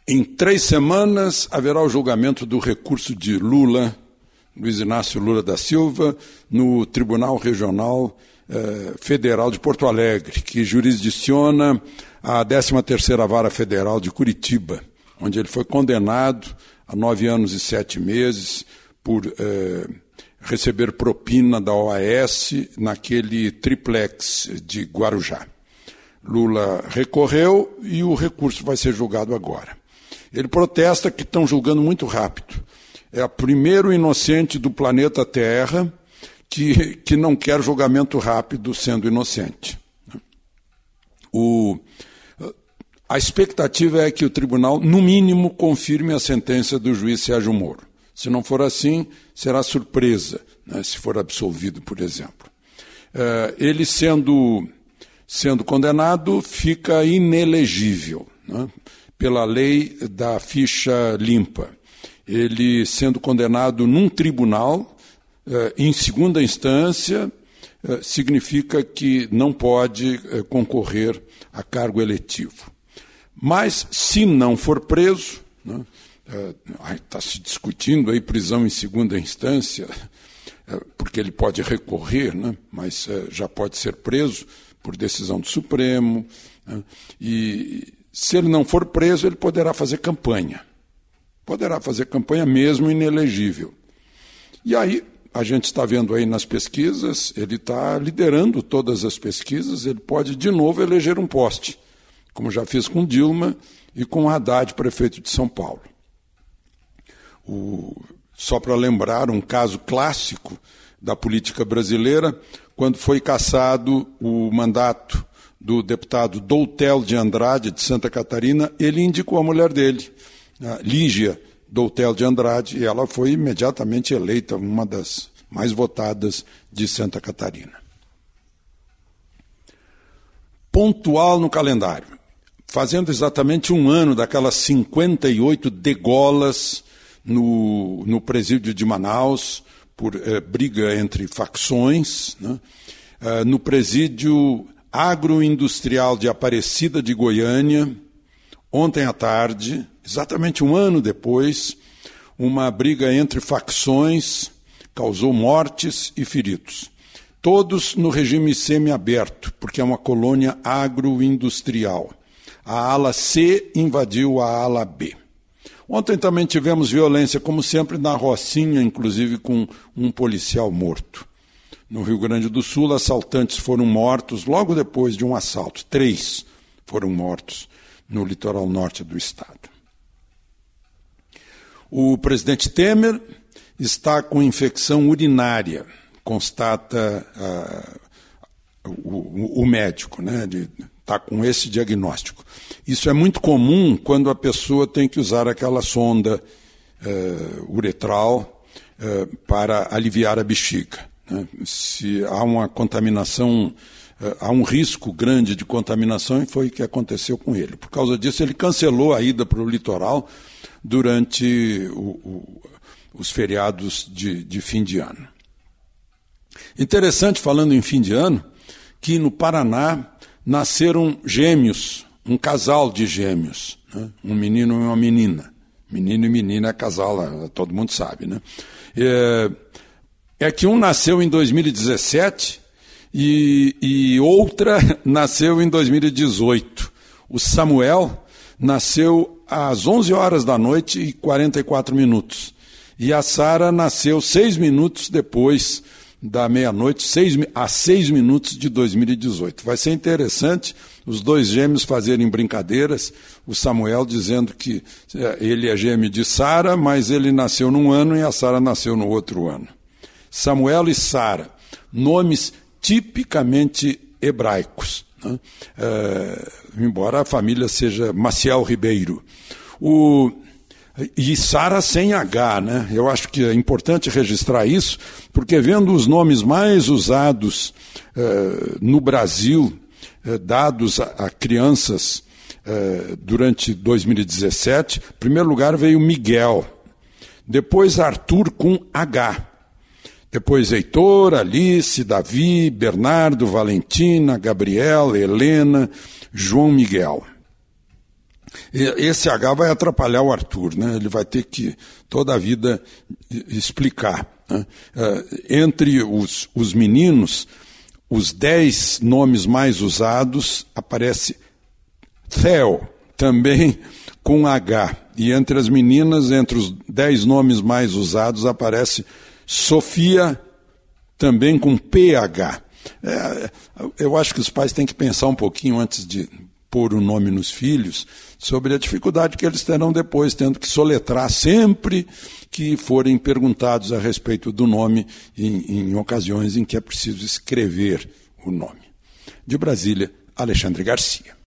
Em 3 semanas haverá o julgamento do recurso de Lula, Luiz Inácio Lula da Silva, no Tribunal Regional Federal de Porto Alegre, que jurisdiciona a 13ª Vara Federal de Curitiba, onde ele foi condenado a 9 anos e 7 meses por receber propina da OAS naquele triplex de Guarujá. Lula recorreu e o recurso vai ser julgado agora. Ele protesta que estão julgando muito rápido. É o primeiro inocente do planeta Terra que não quer julgamento rápido sendo inocente. A expectativa é que o tribunal, no mínimo, confirme a sentença do juiz Sérgio Moro. Se não for assim, será surpresa, né, se for absolvido, por exemplo. Ele sendo condenado, fica inelegível, né, pela lei da ficha limpa. Ele sendo condenado num tribunal, em segunda instância, significa que não pode concorrer a cargo eletivo. Mas, se não for preso, né, está se discutindo aí prisão em segunda instância, porque ele pode recorrer, né, mas já pode ser preso por decisão do Supremo, né, e se ele não for preso, ele poderá fazer campanha. Poderá fazer campanha mesmo inelegível. E aí, a gente está vendo aí nas pesquisas, ele está liderando todas as pesquisas, ele pode de novo eleger um poste, como já fez com Dilma e com Haddad, prefeito de São Paulo. Só para lembrar um caso clássico da política brasileira, quando foi cassado o mandato do deputado Doutel de Andrade, de Santa Catarina, ele indicou a mulher dele, a Lígia Doutel de Andrade, e ela foi imediatamente eleita uma das mais votadas de Santa Catarina. Pontual no calendário, fazendo exatamente 1 ano daquelas 58 degolas no presídio de Manaus, por briga entre facções, né? No presídio agroindustrial de Aparecida de Goiânia, ontem à tarde, exatamente 1 ano depois, uma briga entre facções causou mortes e feridos. Todos no regime semiaberto, porque é uma colônia agroindustrial. A ala C invadiu a ala B. Ontem também tivemos violência, como sempre, na Rocinha, inclusive com um policial morto. No Rio Grande do Sul, assaltantes foram mortos logo depois de um assalto. 3 foram mortos no litoral norte do estado. O presidente Temer está com infecção urinária, constata o médico, né? Ele está com esse diagnóstico. Isso é muito comum quando a pessoa tem que usar aquela sonda uretral para aliviar a bexiga, né? Se há uma contaminação, há um risco grande de contaminação, e foi o que aconteceu com ele. Por causa disso, ele cancelou a ida para o litoral durante os feriados de fim de ano. Interessante, falando em fim de ano, que no Paraná nasceram gêmeos, um casal de gêmeos, né? Um menino e uma menina. Menino e menina é casal, todo mundo sabe, né? É que um nasceu em 2017 e outra nasceu em 2018. O Samuel nasceu às 11 horas da noite e 44 minutos. E a Sara nasceu 6 minutos depois da meia-noite, a 6 minutos de 2018. Vai ser interessante os 2 gêmeos fazerem brincadeiras, o Samuel dizendo que ele é gêmeo de Sara, mas ele nasceu num ano e a Sara nasceu no outro ano. Samuel e Sara, nomes tipicamente hebraicos, né? Embora a família seja Maciel Ribeiro. E Sara sem H, né? Eu acho que é importante registrar isso, porque vendo os nomes mais usados no Brasil, dados a crianças durante 2017, em primeiro lugar veio Miguel, depois Arthur com H, depois Heitor, Alice, Davi, Bernardo, Valentina, Gabriela, Helena, João Miguel. Esse H vai atrapalhar o Arthur, né? Ele vai ter que toda a vida explicar, né? Entre os meninos, os 10 nomes mais usados, aparece Theo, também com H. E entre as meninas, entre os 10 nomes mais usados, aparece Sofia, também com PH. Eu acho que os pais têm que pensar um pouquinho antes de pôr o nome nos filhos, sobre a dificuldade que eles terão depois, tendo que soletrar sempre que forem perguntados a respeito do nome em ocasiões em que é preciso escrever o nome. De Brasília, Alexandre Garcia.